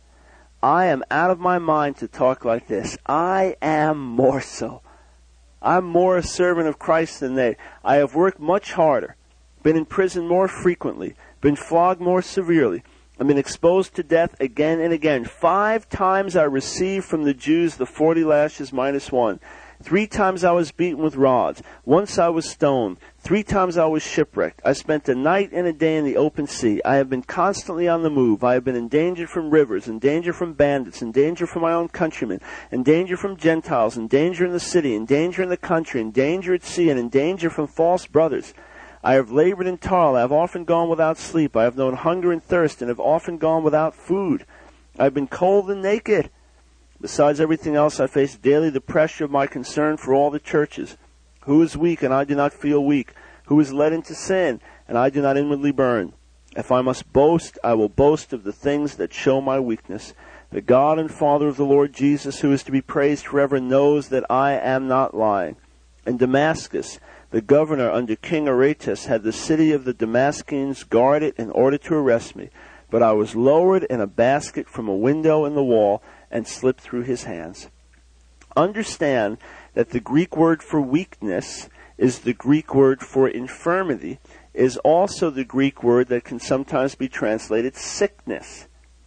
[SPEAKER 1] I am out of my mind to talk like this. I am more so. I'm more a servant of Christ than they. I have worked much harder, been in prison more frequently, been flogged more severely, I've been exposed to death again and again. Five times I received from the Jews the forty lashes minus one. Three times I was beaten with rods. Once I was stoned. Three times I was shipwrecked. I spent a night and a day in the open sea. I have been constantly on the move. I have been in danger from rivers, in danger from bandits, in danger from my own countrymen, in danger from Gentiles, in danger in the city, in danger in the country, in danger at sea, and in danger from false brothers. I have labored in toil. I have often gone without sleep. I have known hunger and thirst, and have often gone without food. I have been cold and naked. Besides everything else, I face daily the pressure of my concern for all the churches. Who is weak, and I do not feel weak? Who is led into sin, and I do not inwardly burn? If I must boast, I will boast of the things that show my weakness. The God and Father of the Lord Jesus, who is to be praised forever, knows that I am not lying. In Damascus, the governor under King Aretas had the city of the Damascene guarded in order to arrest me. But I was lowered in a basket from a window in the wall and slipped through his hands. Understand that the Greek word for weakness is the Greek word for infirmity, is also the Greek word that can sometimes be translated sickness.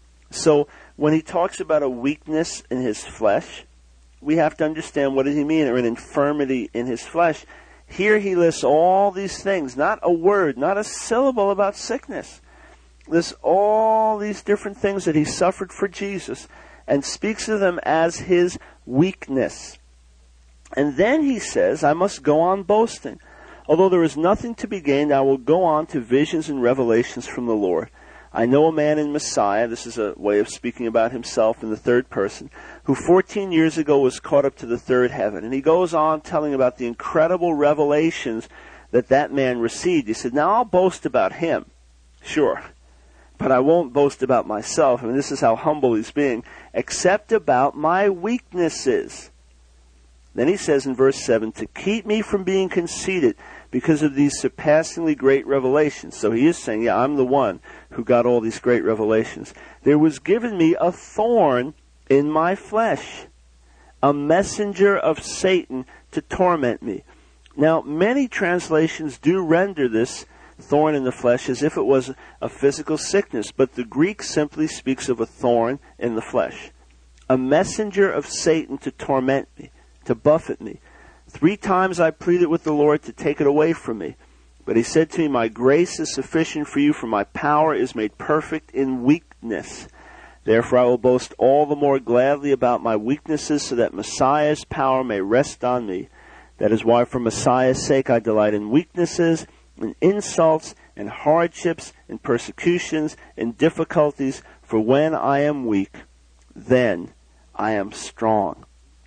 [SPEAKER 1] So when he talks about a weakness in his flesh, we have to understand what does he mean, or an infirmity in his flesh. Here he lists all these things, not a word, not a syllable about sickness. Lists all these different things that he suffered for Jesus and speaks of them as his weakness. And then he says, I must go on boasting. Although there is nothing to be gained, I will go on to visions and revelations from the Lord. I know a man in Messiah, this is a way of speaking about himself in the third person, who fourteen years ago was caught up to the third heaven. And he goes on telling about the incredible revelations that that man received. He said, now I'll boast about him. Sure. But I won't boast about myself. I mean, this is how humble he's being. Except about my weaknesses. Then he says in verse seven, to keep me from being conceited because of these surpassingly great revelations. So he is saying, yeah, I'm the one who got all these great revelations. There was given me a thorn in my flesh, a messenger of Satan to torment me. Now, many translations do render this thorn in the flesh as if it was a physical sickness, but the Greek simply speaks of a thorn in the flesh. A messenger of Satan to torment me, to buffet me. Three times I pleaded with the Lord to take it away from me. But he said to me, my grace is sufficient for you, for my power is made perfect in weakness. Therefore I will boast all the more gladly about my weaknesses, so that Messiah's power may rest on me. That is why for Messiah's sake I delight in weaknesses, in insults, in hardships, in persecutions, in difficulties. For when I am weak, then I am strong.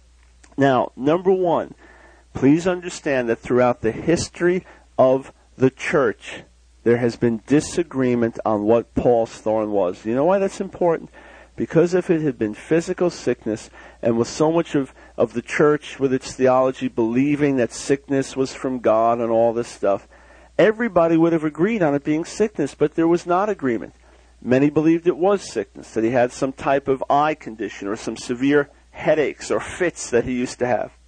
[SPEAKER 1] Now, number one, please understand that throughout the history of the church, there has been disagreement on what Paul's thorn was. You know why that's important? Because if it had been physical sickness, and with so much of, of the church, with its theology, believing that sickness was from God and all this stuff, everybody would have agreed on it being sickness, but there was not agreement. Many believed it was sickness, that he had some type of eye condition or some severe headaches or fits that he used to have.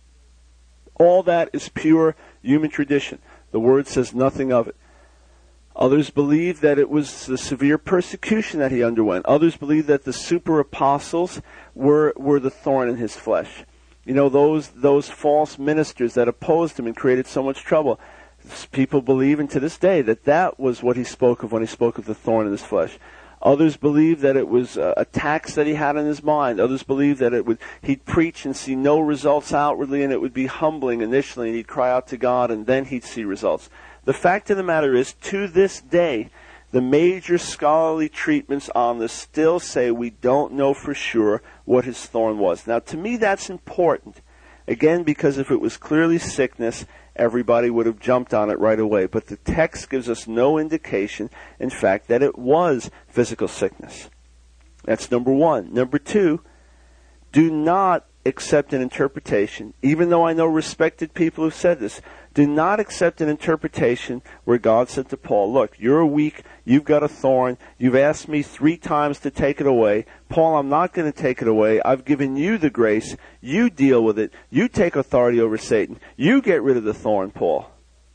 [SPEAKER 1] All that is pure human tradition. The Word says nothing of it. Others believe that it was the severe persecution that he underwent. Others believe that the super apostles were were the thorn in his flesh. You know, those those false ministers that opposed him and created so much trouble. People believe, and to this day, that that was what he spoke of when he spoke of the thorn in his flesh. Others believe that it was uh, attacks that he had in his mind. Others believe that it would he'd preach and see no results outwardly, and it would be humbling initially, and he'd cry out to God, and then he'd see results. The fact of the matter is, to this day, the major scholarly treatments on this still say we don't know for sure what his thorn was. Now, to me, that's important. Again, because if it was clearly sickness, everybody would have jumped on it right away. But the text gives us no indication, in fact, that it was physical sickness. That's number one. Number two, do not accept an interpretation, even though I know respected people who've said this, do not accept an interpretation where God said to Paul, look, you're weak, you've got a thorn, you've asked me three times to take it away. Paul, I'm not going to take it away. I've given you the grace. You deal with it. You take authority over Satan. You get rid of the thorn, Paul.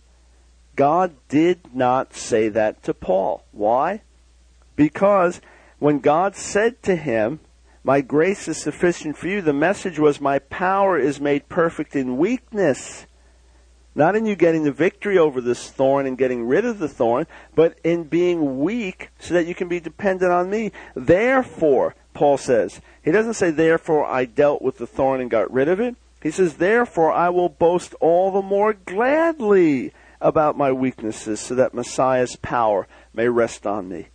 [SPEAKER 1] God did not say that to Paul. Why? Because when God said to him, my grace is sufficient for you, the message was, my power is made perfect in weakness. Not in you getting the victory over this thorn and getting rid of the thorn, but in being weak so that you can be dependent on me. Therefore, Paul says, he doesn't say, therefore I dealt with the thorn and got rid of it. He says, therefore I will boast all the more gladly about my weaknesses so that Messiah's power may rest on me.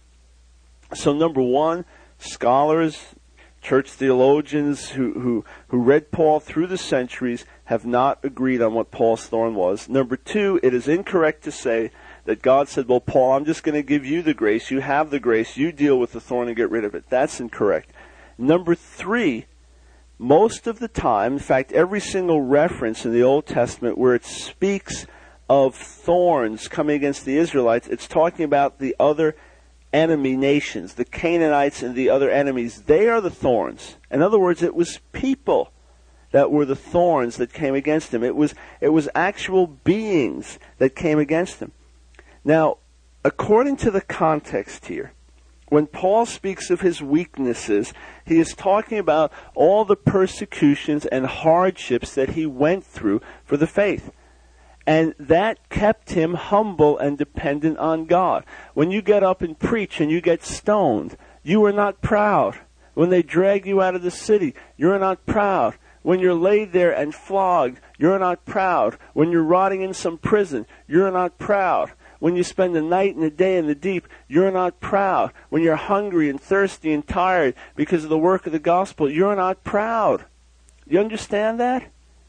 [SPEAKER 1] So number one, scholars, church theologians who, who, who read Paul through the centuries have not agreed on what Paul's thorn was. Number two, it is incorrect to say that God said, well, Paul, I'm just going to give you the grace. You have the grace. You deal with the thorn and get rid of it. That's incorrect. Number three, most of the time, in fact, every single reference in the Old Testament where it speaks of thorns coming against the Israelites, it's talking about the other enemy nations, the Canaanites and the other enemies. They are the thorns. In other words, it was people that were the thorns that came against him. It was, it was actual beings that came against him. Now, according to the context here, when Paul speaks of his weaknesses, he is talking about all the persecutions and hardships that he went through for the faith. And that kept him humble and dependent on God. When you get up and preach and you get stoned, you are not proud. When they drag you out of the city, you're not proud. When you're laid there and flogged, you're not proud. When you're rotting in some prison, you're not proud. When you spend a night and a day in the deep, you're not proud. When you're hungry and thirsty and tired because of the work of the gospel, you're not proud. You understand that?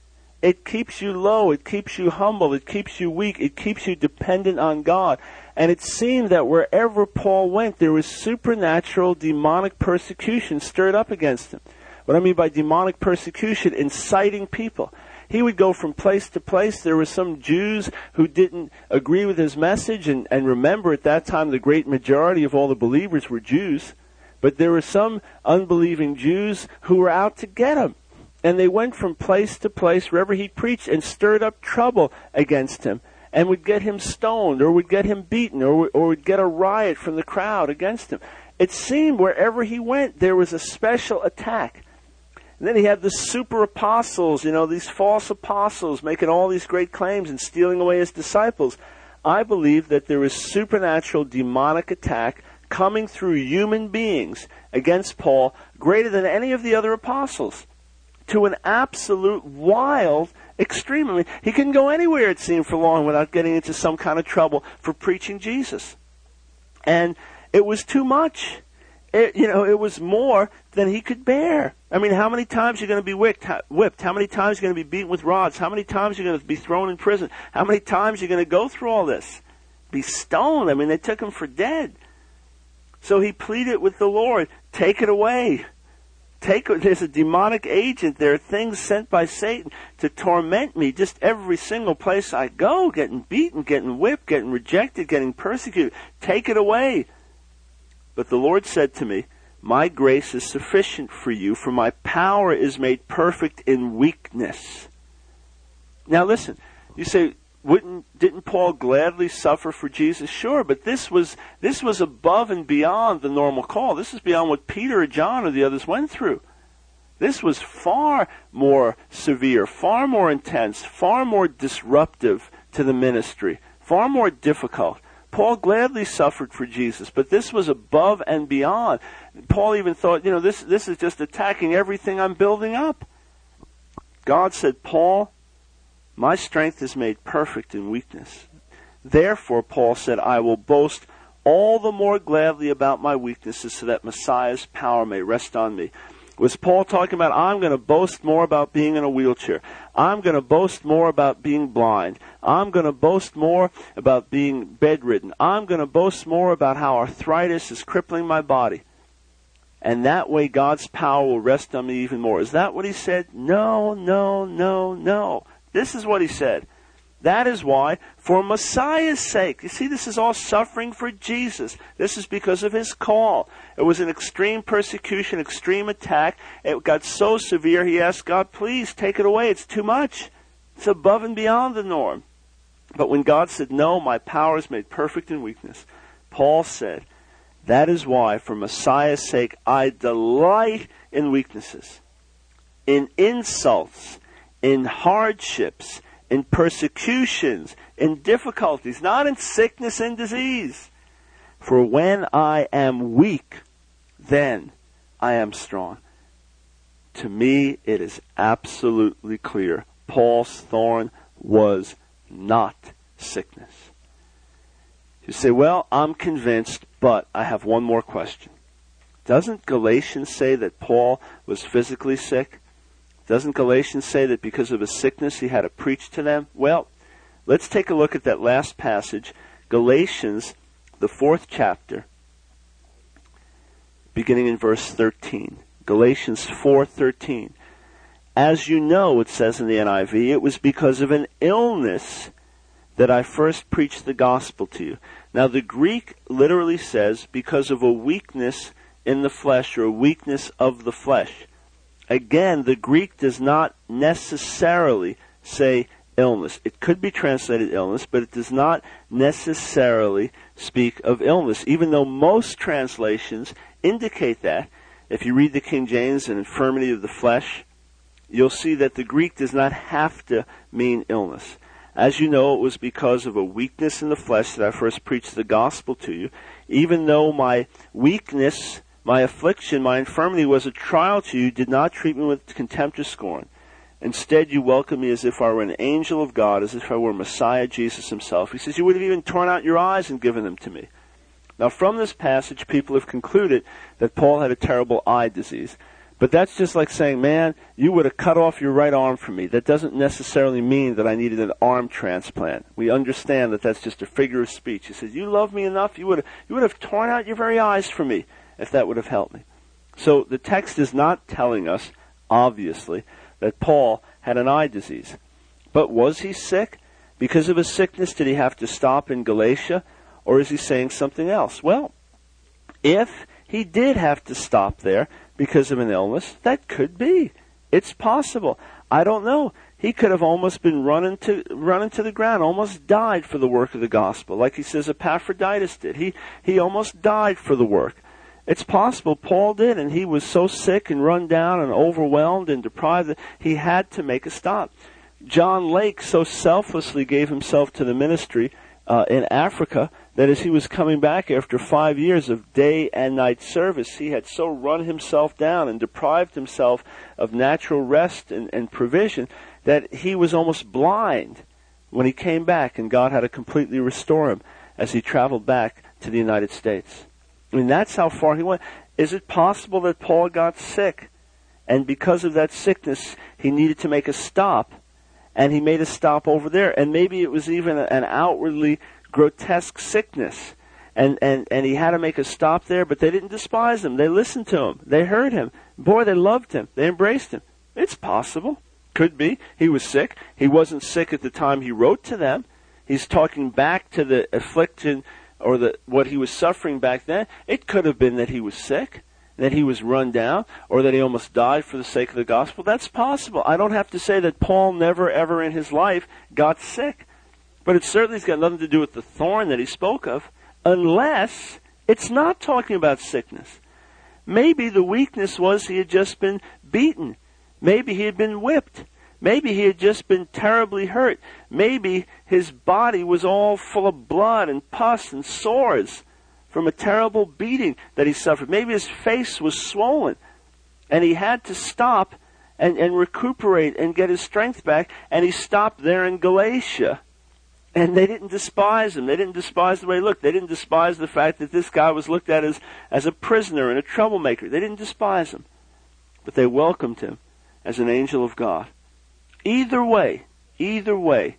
[SPEAKER 1] It keeps you low. It keeps you humble. It keeps you weak. It keeps you dependent on God. And it seemed that wherever Paul went, there was supernatural demonic persecution stirred up against him. What I mean by demonic persecution, inciting people. He would go from place to place. There were some Jews who didn't agree with his message. And, and remember, at that time, the great majority of all the believers were Jews. But there were some unbelieving Jews who were out to get him. And they went from place to place wherever he preached and stirred up trouble against him. And would get him stoned or would get him beaten or, or would get a riot from the crowd against him. It seemed wherever he went, there was a special attack. And then he had the super apostles, you know, these false apostles making all these great claims and stealing away his disciples. I believe that there is supernatural demonic attack coming through human beings against Paul greater than any of the other apostles to an absolute wild extreme. I mean, he couldn't go anywhere, it seemed, for long without getting into some kind of trouble for preaching Jesus. And it was too much. It, you know, it was more than he could bear. I mean, how many times are you going to be whipped? whipped? How many times are you going to be beaten with rods? How many times are you going to be thrown in prison? How many times are you going to go through all this? Be stoned. I mean, they took him for dead. So he pleaded with the Lord, take it away. Take, there's a demonic agent. There are things sent by Satan to torment me just every single place I go, getting beaten, getting whipped, getting rejected, getting persecuted. Take it away. But the Lord said to me, my grace is sufficient for you, for my power is made perfect in weakness. Now listen, you say, wouldn't, didn't Paul gladly suffer for Jesus? Sure, but this was, this was above and beyond the normal call. This is beyond what Peter or John or the others went through. This was far more severe, far more intense, far more disruptive to the ministry, far more difficult. Paul gladly suffered for Jesus, but this was above and beyond. Paul even thought, you know, this, this is just attacking everything I'm building up. God said, Paul, my strength is made perfect in weakness. Therefore, Paul said, I will boast all the more gladly about my weaknesses so that Messiah's power may rest on me. Was Paul talking about, I'm going to boast more about being in a wheelchair. I'm going to boast more about being blind. I'm going to boast more about being bedridden. I'm going to boast more about how arthritis is crippling my body. And that way God's power will rest on me even more. Is that what he said? No, no, no, no. This is what he said. That is why, for Messiah's sake, you see, this is all suffering for Jesus. This is because of his call. It was an extreme persecution, extreme attack. It got so severe, he asked God, please take it away. It's too much. It's above and beyond the norm. But when God said, no, my power is made perfect in weakness, Paul said, that is why, for Messiah's sake, I delight in weaknesses, in insults, in hardships, in persecutions, in difficulties, not in sickness and disease. For when I am weak, then I am strong. To me, it is absolutely clear. Paul's thorn was not sickness. You say, well, I'm convinced, but I have one more question. Doesn't Galatians say that Paul was physically sick? Doesn't Galatians say that because of his sickness he had to preach to them? Well, let's take a look at that last passage, Galatians, the fourth chapter, beginning in verse thirteen. Galatians four thirteen. As you know, it says in the N I V, it was because of an illness that I first preached the gospel to you. Now the Greek literally says because of a weakness in the flesh, or a weakness of the flesh. Again, the Greek does not necessarily say illness. It could be translated illness, but it does not necessarily speak of illness, even though most translations indicate that. If you read the King James, an infirmity of the flesh, you'll see that the Greek does not have to mean illness. As you know, it was because of a weakness in the flesh that I first preached the gospel to you. Even though my weakness, my affliction, my infirmity was a trial to you, you did not treat me with contempt or scorn. Instead, you welcomed me as if I were an angel of God, as if I were Messiah Jesus himself. He says, you would have even torn out your eyes and given them to me. Now, from this passage, people have concluded that Paul had a terrible eye disease. But that's just like saying, man, you would have cut off your right arm for me. That doesn't necessarily mean that I needed an arm transplant. We understand that that's just a figure of speech. He says, you love me enough, you would have, you would have torn out your very eyes for me if that would have helped me. So the text is not telling us, obviously, that Paul had an eye disease. But was he sick? Because of his sickness, did he have to stop in Galatia? Or is he saying something else? Well, if he did have to stop there because of an illness, that could be. It's possible. I don't know. He could have almost been running to running to the ground, almost died for the work of the gospel, like he says Epaphroditus did. He he almost died for the work. It's possible Paul did, and he was so sick and run down and overwhelmed and deprived that he had to make a stop. John Lake so selflessly gave himself to the ministry uh, in Africa that as he was coming back after five years of day and night service, he had so run himself down and deprived himself of natural rest and, and provision that he was almost blind when he came back, and God had to completely restore him as he traveled back to the United States. I mean, that's how far he went. Is it possible that Paul got sick, and because of that sickness, he needed to make a stop, and he made a stop over there, and maybe it was even an outwardly grotesque sickness, and, and, and he had to make a stop there, but they didn't despise him. They listened to him. They heard him. Boy, they loved him. They embraced him. It's possible. Could be. He was sick. He wasn't sick at the time he wrote to them. He's talking back to the affliction or the what he was suffering back then. It could have been that he was sick, that he was run down, or that he almost died for the sake of the gospel. That's possible. I don't have to say that Paul never, ever in his life got sick. But it certainly has got nothing to do with the thorn that he spoke of, unless it's not talking about sickness. Maybe the weakness was he had just been beaten. Maybe he had been whipped. Maybe he had just been terribly hurt. Maybe his body was all full of blood and pus and sores from a terrible beating that he suffered. Maybe his face was swollen, and he had to stop and, and recuperate and get his strength back, and he stopped there in Galatia. And they didn't despise him. They didn't despise the way he looked. They didn't despise the fact that this guy was looked at as, as a prisoner and a troublemaker. They didn't despise him. But they welcomed him as an angel of God. Either way, either way,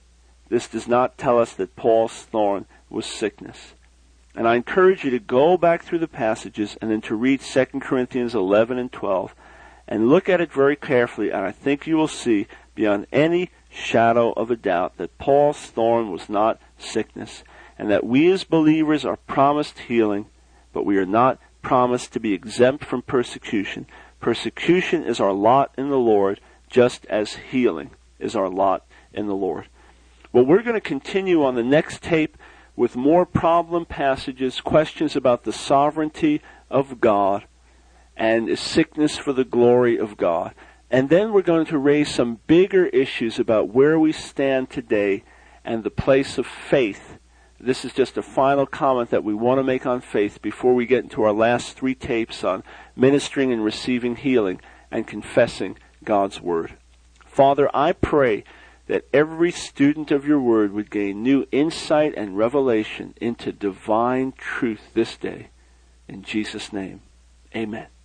[SPEAKER 1] this does not tell us that Paul's thorn was sickness. And I encourage you to go back through the passages and then to read Second Corinthians eleven and twelve and look at it very carefully, and I think you will see beyond any shadow of a doubt that Paul's thorn was not sickness, and that we as believers are promised healing, but we are not promised to be exempt from persecution. Persecution is our lot in the Lord, just as healing is our lot in the Lord. Well, we're going to continue on the next tape with more problem passages, questions about the sovereignty of God, and sickness for the glory of God. And then we're going to raise some bigger issues about where we stand today and the place of faith. This is just a final comment that we want to make on faith before we get into our last three tapes on ministering and receiving healing and confessing God's Word. Father, I pray that every student of your word would gain new insight and revelation into divine truth this day. In Jesus' name, amen.